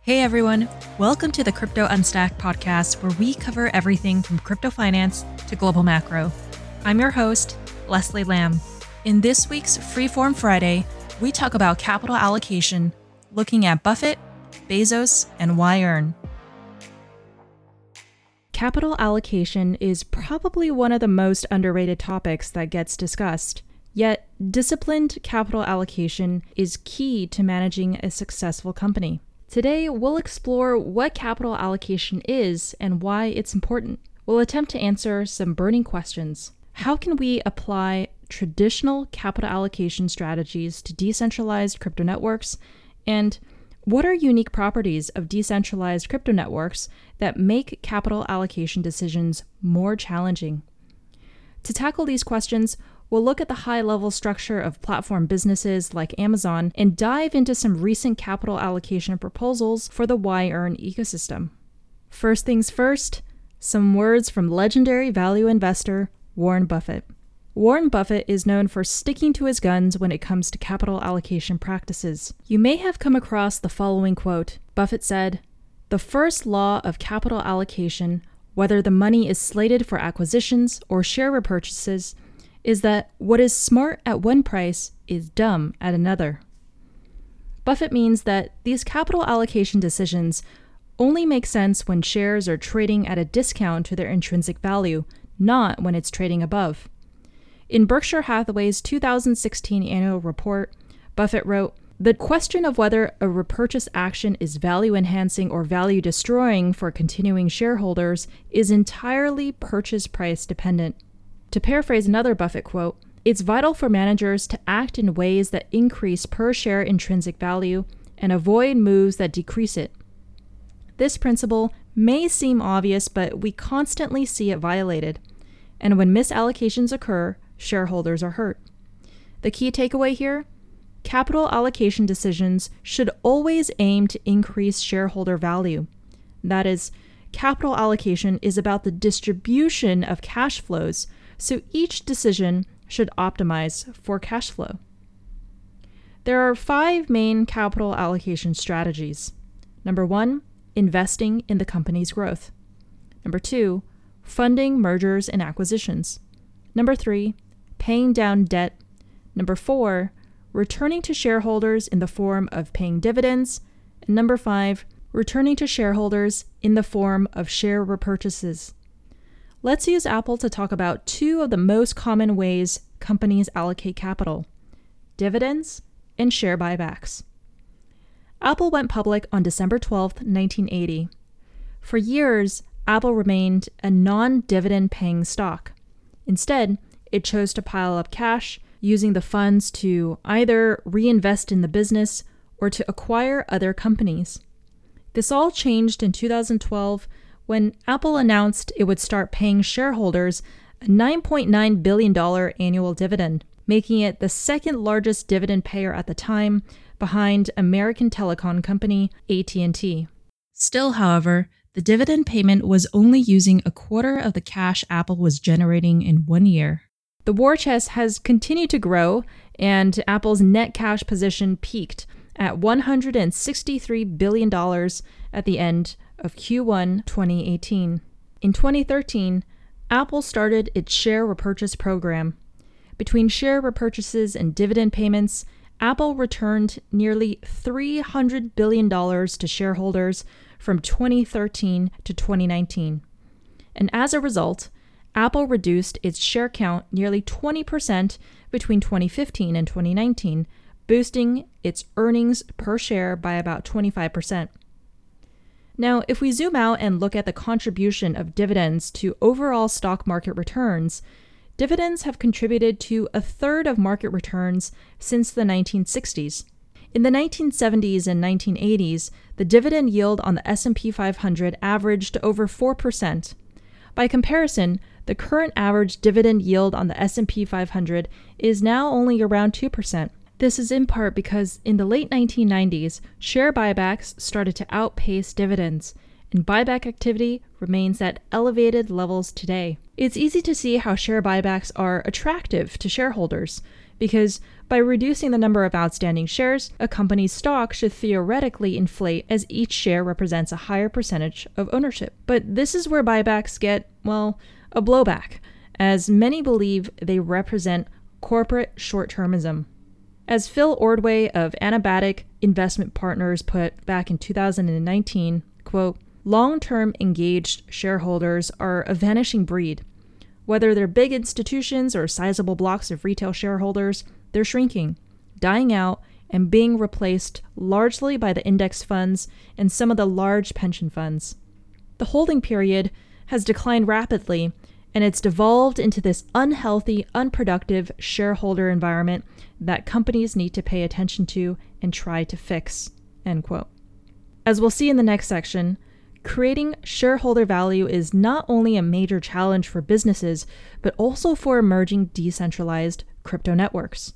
Hey everyone, welcome to the Crypto Unstacked podcast, where we cover everything from crypto finance to global macro. I'm your host, Leslie Lamb. In this week's Freeform Friday, we talk about capital allocation, looking at Buffett, Bezos, and why earn. Capital allocation is probably one of the most underrated topics that gets discussed. Yet, disciplined capital allocation is key to managing a successful company. Today, we'll explore what capital allocation is and why it's important. We'll attempt to answer some burning questions. How can we apply traditional capital allocation strategies to decentralized crypto networks? And what are unique properties of decentralized crypto networks that make capital allocation decisions more challenging? To tackle these questions, we'll look at the high-level structure of platform businesses like Amazon and dive into some recent capital allocation proposals for the why-earn ecosystem. First things first, some words from legendary value investor Warren Buffett. Warren Buffett is known for sticking to his guns when it comes to capital allocation practices. You may have come across the following quote. Buffett said, "The first law of capital allocation, whether the money is slated for acquisitions or share repurchases, is that what is smart at one price is dumb at another." Buffett means that these capital allocation decisions only make sense when shares are trading at a discount to their intrinsic value, not when it's trading above. In Berkshire Hathaway's 2016 annual report, Buffett wrote, "The question of whether a repurchase action is value-enhancing or value-destroying for continuing shareholders is entirely purchase price dependent." To paraphrase another Buffett quote, "It's vital for managers to act in ways that increase per-share intrinsic value and avoid moves that decrease it. This principle may seem obvious, but we constantly see it violated. And when misallocations occur, shareholders are hurt." The key takeaway here? Capital allocation decisions should always aim to increase shareholder value. That is, capital allocation is about the distribution of cash flows, so each decision should optimize for cash flow. There are 5 main capital allocation strategies. Number 1, investing in the company's growth. Number 2, funding mergers and acquisitions. Number 3, paying down debt. Number 4, returning to shareholders in the form of paying dividends. And number 5, returning to shareholders in the form of share repurchases. Let's use Apple to talk about 2 of the most common ways companies allocate capital: dividends and share buybacks. Apple went public on December 12, 1980. For years, Apple remained a non-dividend paying stock. Instead, it chose to pile up cash, using the funds to either reinvest in the business or to acquire other companies. This all changed in 2012 when Apple announced it would start paying shareholders a $9.9 billion annual dividend, making it the second largest dividend payer at the time, behind American telecom company AT&T. Still, however, the dividend payment was only using a quarter of the cash Apple was generating in 1 year. The war chest has continued to grow, and Apple's net cash position peaked at $163 billion at the end of Q1 2018. In 2013, Apple started its share repurchase program. Between share repurchases and dividend payments, Apple returned nearly $300 billion to shareholders from 2013 to 2019. And as a result, Apple reduced its share count nearly 20% between 2015 and 2019, boosting its earnings per share by about 25%. Now, if we zoom out and look at the contribution of dividends to overall stock market returns, dividends have contributed to a third of market returns since the 1960s. In the 1970s and 1980s, the dividend yield on the S&P 500 averaged over 4%. By comparison, the current average dividend yield on the S&P 500 is now only around 2%. This is in part because in the late 1990s, share buybacks started to outpace dividends, and buyback activity remains at elevated levels today. It's easy to see how share buybacks are attractive to shareholders, because by reducing the number of outstanding shares, a company's stock should theoretically inflate as each share represents a higher percentage of ownership. But this is where buybacks get, well, a blowback, as many believe they represent corporate short-termism. As Phil Ordway of Anabatic Investment Partners put back in 2019, quote, "Long-term engaged shareholders are a vanishing breed. Whether they're big institutions or sizable blocks of retail shareholders, they're shrinking, dying out, and being replaced largely by the index funds and some of the large pension funds. The holding period has declined rapidly, and it's devolved into this unhealthy, unproductive shareholder environment that companies need to pay attention to and try to fix." End quote. As we'll see in the next section, creating shareholder value is not only a major challenge for businesses, but also for emerging decentralized crypto networks.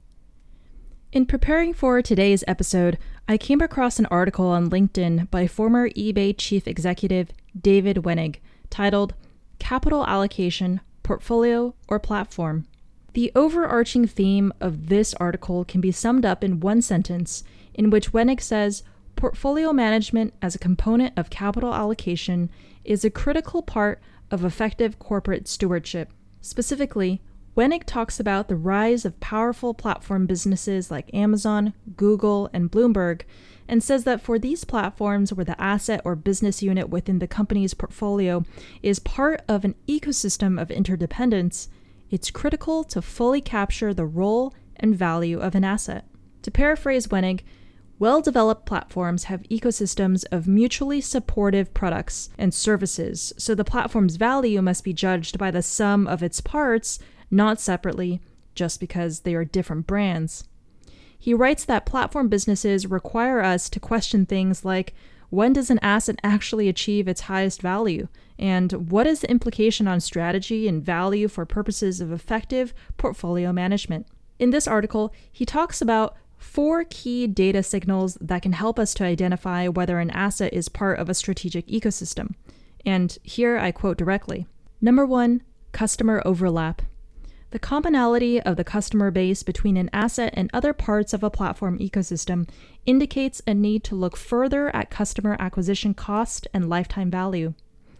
In preparing for today's episode, I came across an article on LinkedIn by former eBay chief executive David Wenig titled "Capital Allocation, Portfolio, or Platform?" The overarching theme of this article can be summed up in one sentence, in which Wenig says, "Portfolio management as a component of capital allocation is a critical part of effective corporate stewardship." Specifically, Wenig talks about the rise of powerful platform businesses like Amazon, Google, and Bloomberg, and says that for these platforms where the asset or business unit within the company's portfolio is part of an ecosystem of interdependence, it's critical to fully capture the role and value of an asset. To paraphrase Wenig, well-developed platforms have ecosystems of mutually supportive products and services, so the platform's value must be judged by the sum of its parts, not separately, just because they are different brands. He writes that platform businesses require us to question things like, when does an asset actually achieve its highest value? And what is the implication on strategy and value for purposes of effective portfolio management? In this article, he talks about 4 key data signals that can help us to identify whether an asset is part of a strategic ecosystem. And here I quote directly. Number 1, customer overlap. The commonality of the customer base between an asset and other parts of a platform ecosystem indicates a need to look further at customer acquisition cost and lifetime value.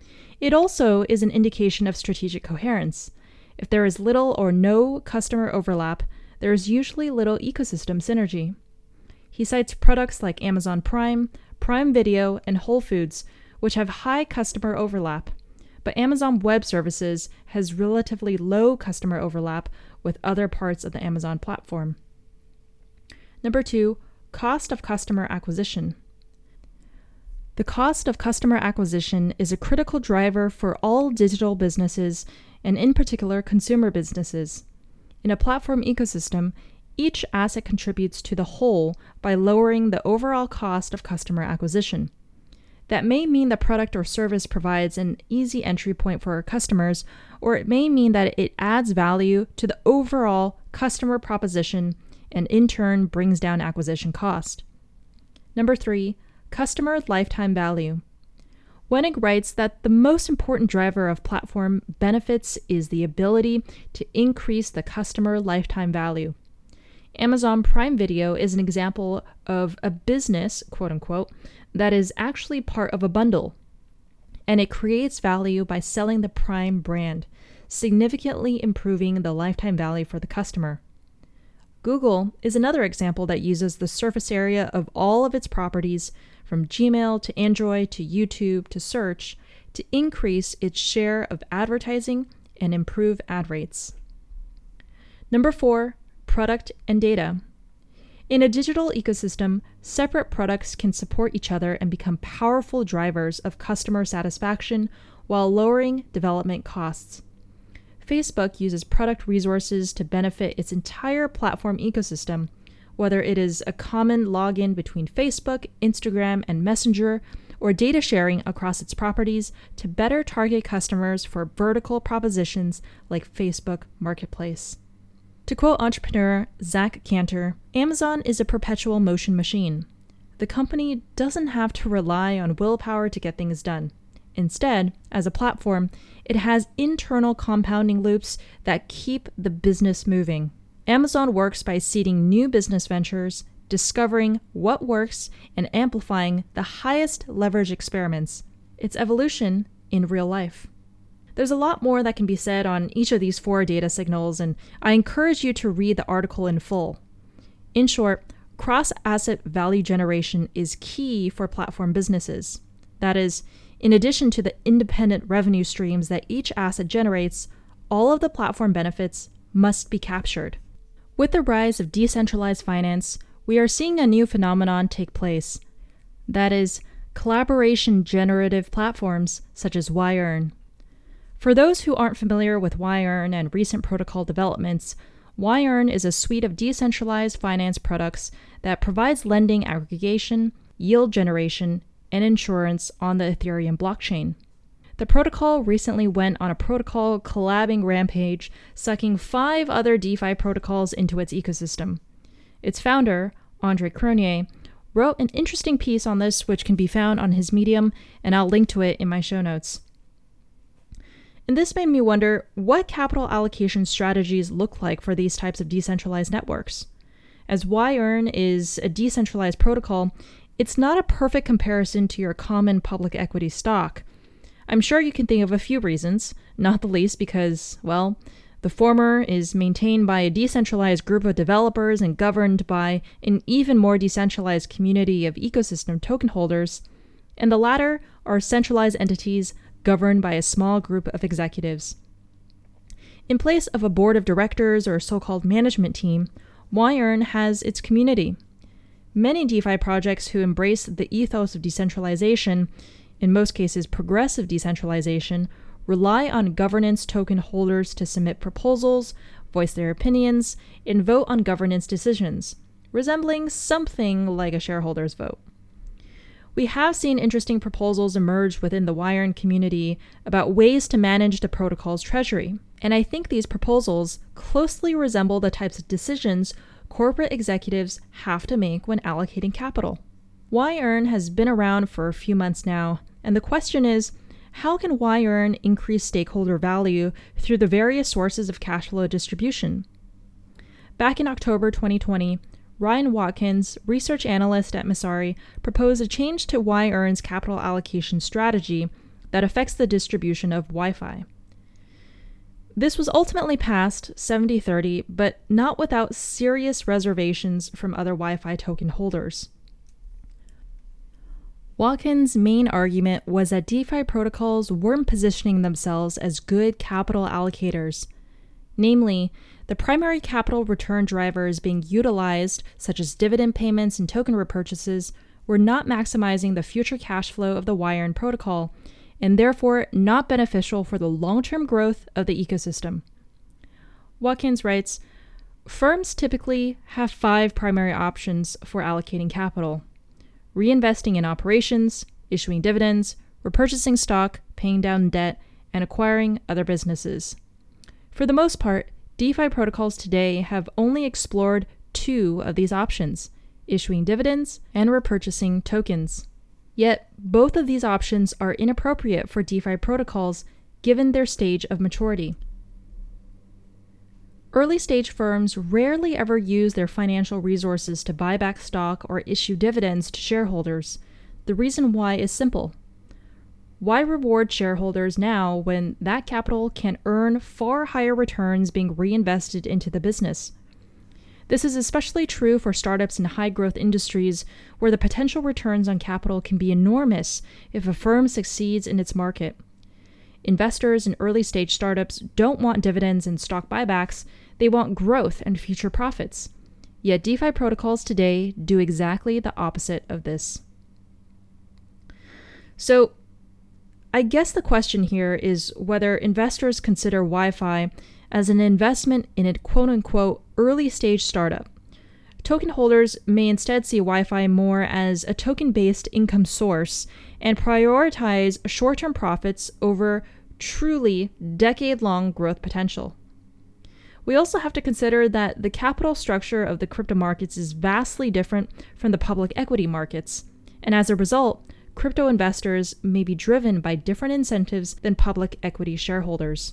It also is an indication of strategic coherence. If there is little or no customer overlap, there is usually little ecosystem synergy. He cites products like Amazon Prime, Prime Video, and Whole Foods, which have high customer overlap. But Amazon Web Services has relatively low customer overlap with other parts of the Amazon platform. Number 2, cost of customer acquisition. The cost of customer acquisition is a critical driver for all digital businesses, and in particular consumer businesses. In a platform ecosystem, each asset contributes to the whole by lowering the overall cost of customer acquisition. That may mean the product or service provides an easy entry point for our customers, or it may mean that it adds value to the overall customer proposition and in turn brings down acquisition cost. Number 3, customer lifetime value. Wenig writes that the most important driver of platform benefits is the ability to increase the customer lifetime value. Amazon Prime Video is an example of a business, quote unquote, that is actually part of a bundle, and it creates value by selling the Prime brand, significantly improving the lifetime value for the customer. Google is another example that uses the surface area of all of its properties, from Gmail to Android to YouTube to search, to increase its share of advertising and improve ad rates. Number 4, product and data. In a digital ecosystem, separate products can support each other and become powerful drivers of customer satisfaction while lowering development costs. Facebook uses product resources to benefit its entire platform ecosystem, whether it is a common login between Facebook, Instagram, and Messenger, or data sharing across its properties to better target customers for vertical propositions like Facebook Marketplace. To quote entrepreneur Zach Cantor, Amazon is a perpetual motion machine. The company doesn't have to rely on willpower to get things done. Instead, as a platform, it has internal compounding loops that keep the business moving. Amazon works by seeding new business ventures, discovering what works, and amplifying the highest leverage experiments. It's evolution in real life. There's a lot more that can be said on each of these 4 data signals, and I encourage you to read the article in full. In short, cross-asset value generation is key for platform businesses. That is, in addition to the independent revenue streams that each asset generates, all of the platform benefits must be captured. With the rise of decentralized finance, we are seeing a new phenomenon take place. That is, collaboration generative platforms such as YEarn. For those who aren't familiar with YEarn and recent protocol developments, YEarn is a suite of decentralized finance products that provides lending aggregation, yield generation, and insurance on the Ethereum blockchain. The protocol recently went on a protocol collabing rampage, sucking 5 other DeFi protocols into its ecosystem. Its founder, Andre Cronje, wrote an interesting piece on this which can be found on his Medium, and I'll link to it in my show notes. And this made me wonder what capital allocation strategies look like for these types of decentralized networks. As YEarn is a decentralized protocol, it's not a perfect comparison to your common public equity stock. I'm sure you can think of a few reasons, not the least because, well, the former is maintained by a decentralized group of developers and governed by an even more decentralized community of ecosystem token holders, and the latter are centralized entities governed by a small group of executives. In place of a board of directors or so-called management team, YEarn has its community. Many DeFi projects who embrace the ethos of decentralization, in most cases progressive decentralization, rely on governance token holders to submit proposals, voice their opinions, and vote on governance decisions, resembling something like a shareholders vote. We have seen interesting proposals emerge within the YEarn community about ways to manage the protocol's treasury, and I think these proposals closely resemble the types of decisions corporate executives have to make when allocating capital. YEarn has been around for a few months now, and the question is, how can YEarn increase stakeholder value through the various sources of cash flow distribution? Back in October 2020, Ryan Watkins, research analyst at Messari, proposed a change to YEarn's capital allocation strategy that affects the distribution of YFI. This was ultimately passed 70-30, but not without serious reservations from other YFI token holders. Watkins' main argument was that DeFi protocols weren't positioning themselves as good capital allocators. Namely, the primary capital return drivers being utilized, such as dividend payments and token repurchases, were not maximizing the future cash flow of the YEarn protocol, and therefore not beneficial for the long-term growth of the ecosystem. Watkins writes, firms typically have 5 primary options for allocating capital: reinvesting in operations, issuing dividends, repurchasing stock, paying down debt, and acquiring other businesses. For the most part, DeFi protocols today have only explored 2 of these options, issuing dividends and repurchasing tokens. Yet, both of these options are inappropriate for DeFi protocols given their stage of maturity. Early-stage firms rarely ever use their financial resources to buy back stock or issue dividends to shareholders. The reason why is simple. Why reward shareholders now when that capital can earn far higher returns being reinvested into the business? This is especially true for startups in high-growth industries where the potential returns on capital can be enormous if a firm succeeds in its market. Investors in early-stage startups don't want dividends and stock buybacks, they want growth and future profits. Yet DeFi protocols today do exactly the opposite of this. So, I guess the question here is whether investors consider YFI as an investment in a quote-unquote early-stage startup. Token holders may instead see YFI more as a token-based income source and prioritize short-term profits over truly decade-long growth potential. We also have to consider that the capital structure of the crypto markets is vastly different from the public equity markets, and as a result, crypto investors may be driven by different incentives than public equity shareholders.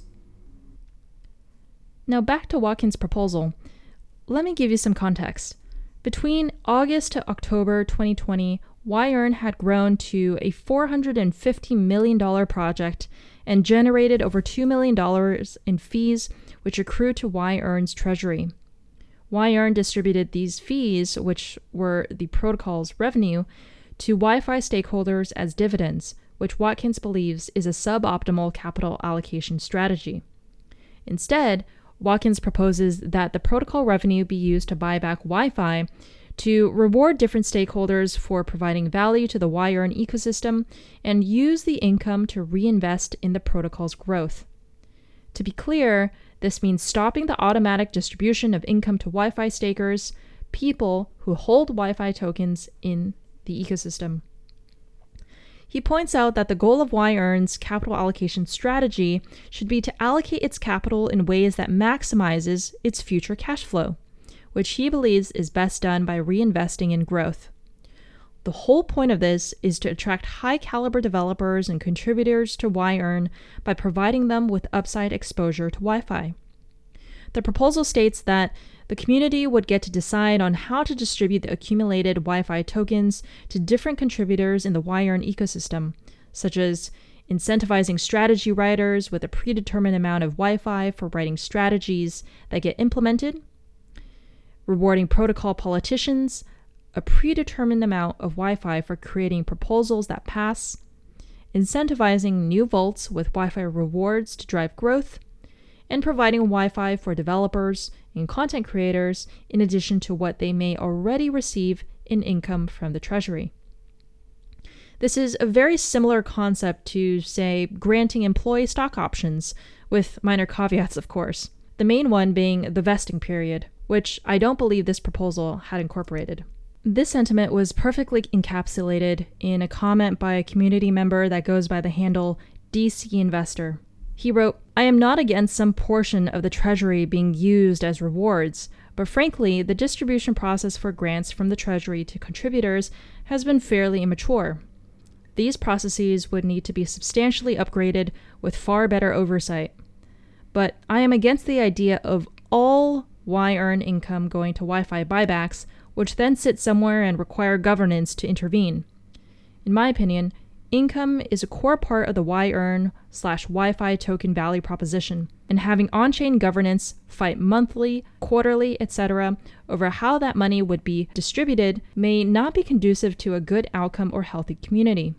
Now back to Watkins' proposal. Let me give you some context. Between August to October 2020, YEarn had grown to a $450 million project and generated over $2 million in fees, which accrued to YEarn's treasury. YEarn distributed these fees, which were the protocol's revenue, to YFI stakeholders as dividends, which Watkins believes is a suboptimal capital allocation strategy. Instead, Watkins proposes that the protocol revenue be used to buy back YFI to reward different stakeholders for providing value to the YEarn ecosystem and use the income to reinvest in the protocol's growth. To be clear, this means stopping the automatic distribution of income to YFI stakers, people who hold YFI tokens in the ecosystem. He points out that the goal of YEarn's capital allocation strategy should be to allocate its capital in ways that maximizes its future cash flow, which he believes is best done by reinvesting in growth. The whole point of this is to attract high-caliber developers and contributors to YEarn by providing them with upside exposure to YFI. The proposal states that the community would get to decide on how to distribute the accumulated YFI tokens to different contributors in the YEarn ecosystem, such as incentivizing strategy writers with a predetermined amount of YFI for writing strategies that get implemented, rewarding protocol politicians a predetermined amount of YFI for creating proposals that pass, incentivizing new vaults with YFI rewards to drive growth, and providing YFI for developers and content creators in addition to what they may already receive in income from the treasury. This is a very similar concept to, say, granting employee stock options, with minor caveats, of course, the main one being the vesting period, which I don't believe this proposal had incorporated. This sentiment was perfectly encapsulated in a comment by a community member that goes by the handle DC Investor. He wrote, "I am not against some portion of the treasury being used as rewards, but frankly, the distribution process for grants from the treasury to contributors has been fairly immature. These processes would need to be substantially upgraded with far better oversight. But I am against the idea of all YEarn income going to YFI buybacks, which then sit somewhere and require governance to intervene. In my opinion, income is a core part of the YEarn/YFI token value proposition, and having on-chain governance fight monthly, quarterly, etc. over how that money would be distributed may not be conducive to a good outcome or healthy community.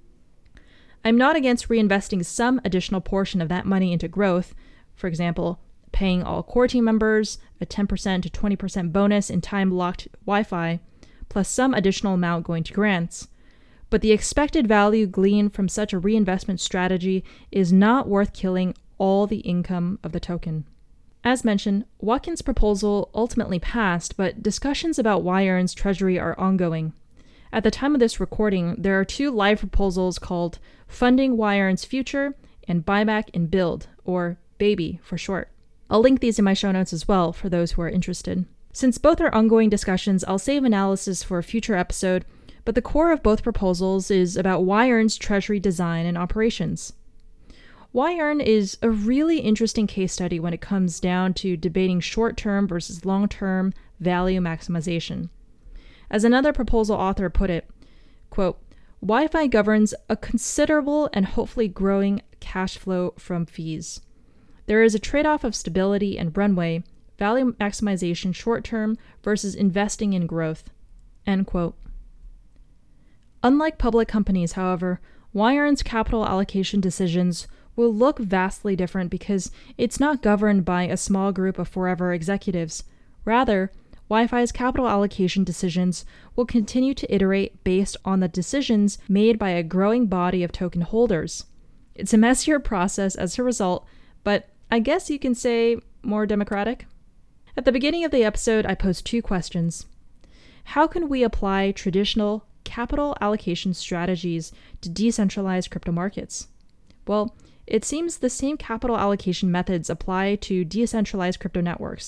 I'm not against reinvesting some additional portion of that money into growth, for example, paying all core team members a 10% to 20% bonus in time-locked YFI, plus some additional amount going to grants. But the expected value gleaned from such a reinvestment strategy is not worth killing all the income of the token." As mentioned, Watkins' proposal ultimately passed, but discussions about YEarn's treasury are ongoing. At the time of this recording, there are two live proposals called Funding YEarn's Future and Buyback and Build, or BABY for short. I'll link these in my show notes as well for those who are interested. Since both are ongoing discussions, I'll save analysis for a future episode, but the core of both proposals is about YEarn's treasury design and operations. YEarn is a really interesting case study when it comes down to debating short-term versus long-term value maximization. As another proposal author put it, quote, "YFI governs a considerable and hopefully growing cash flow from fees. There is a trade-off of stability and runway, value maximization short-term versus investing in growth." End quote. Unlike public companies, however, YEarn's capital allocation decisions will look vastly different because it's not governed by a small group of forever executives. Rather, YFI's capital allocation decisions will continue to iterate based on the decisions made by a growing body of token holders. It's a messier process as a result, but I guess you can say more democratic. At the beginning of the episode, I posed two questions. How can we apply traditional capital allocation strategies to decentralized crypto markets? Well, it seems the same capital allocation methods apply to decentralized crypto networks.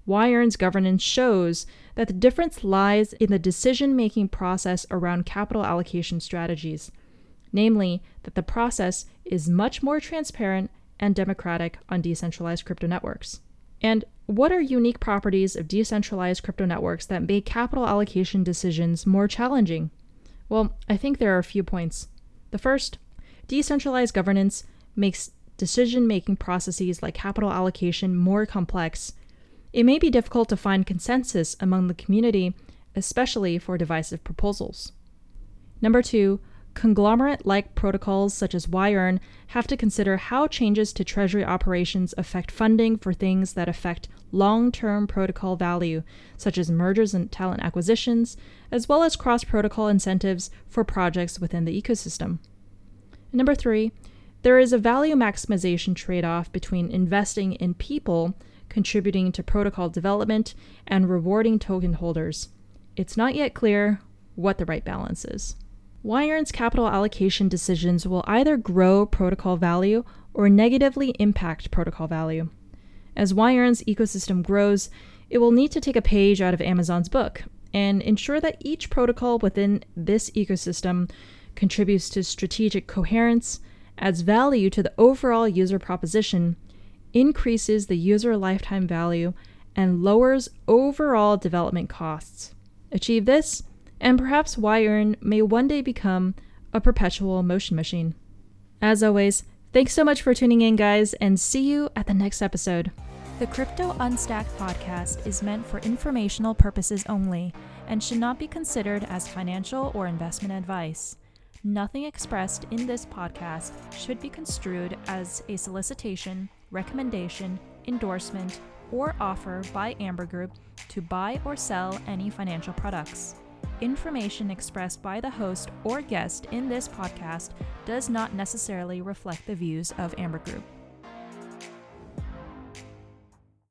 Wirearn's governance shows that the difference lies in the decision-making process around capital allocation strategies, namely that the process is much more transparent and democratic on decentralized crypto networks. And what are unique properties of decentralized crypto networks that make capital allocation decisions more challenging? Well, I think there are a few points. The first, decentralized governance makes decision-making processes like capital allocation more complex. It may be difficult to find consensus among the community, especially for divisive proposals. Number two, conglomerate-like protocols such as Wirearn have to consider how changes to treasury operations affect funding for things that affect long-term protocol value, such as mergers and talent acquisitions, as well as cross-protocol incentives for projects within the ecosystem. And number three, there is a value maximization trade-off between investing in people contributing to protocol development and rewarding token holders. It's not yet clear what the right balance is. Wirearn's capital allocation decisions will either grow protocol value or negatively impact protocol value. As Wirearn's ecosystem grows, it will need to take a page out of Amazon's book and ensure that each protocol within this ecosystem contributes to strategic coherence, adds value to the overall user proposition, increases the user lifetime value, and lowers overall development costs. Achieve this, and perhaps Wirearn may one day become a perpetual motion machine. As always, thanks so much for tuning in, guys, and see you at the next episode. The Crypto Unstacked podcast is meant for informational purposes only and should not be considered as financial or investment advice. Nothing expressed in this podcast should be construed as a solicitation, recommendation, endorsement, or offer by Amber Group to buy or sell any financial products. Information expressed by the host or guest in this podcast does not necessarily reflect the views of Amber Group.